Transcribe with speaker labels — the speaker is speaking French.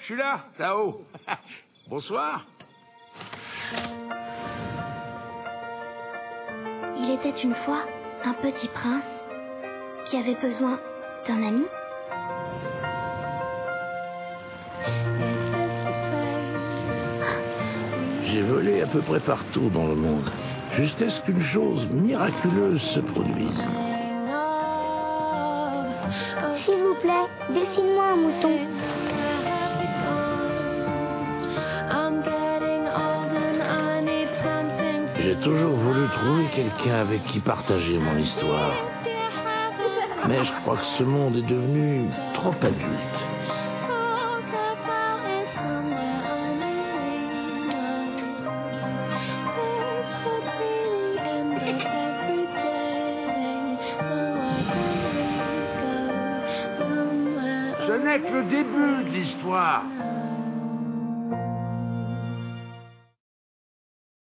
Speaker 1: suis là, là-haut. Bonsoir.
Speaker 2: Il était une fois un petit prince qui avait besoin d'un ami.
Speaker 3: J'ai volé à peu près partout dans le monde, jusqu'à ce qu'une chose miraculeuse se produise.
Speaker 2: S'il vous plaît, dessine-moi un mouton.
Speaker 3: J'ai toujours voulu trouver quelqu'un avec qui partager mon histoire. Mais je crois que ce monde est devenu trop adulte.
Speaker 1: Ce n'est que le début de l'histoire.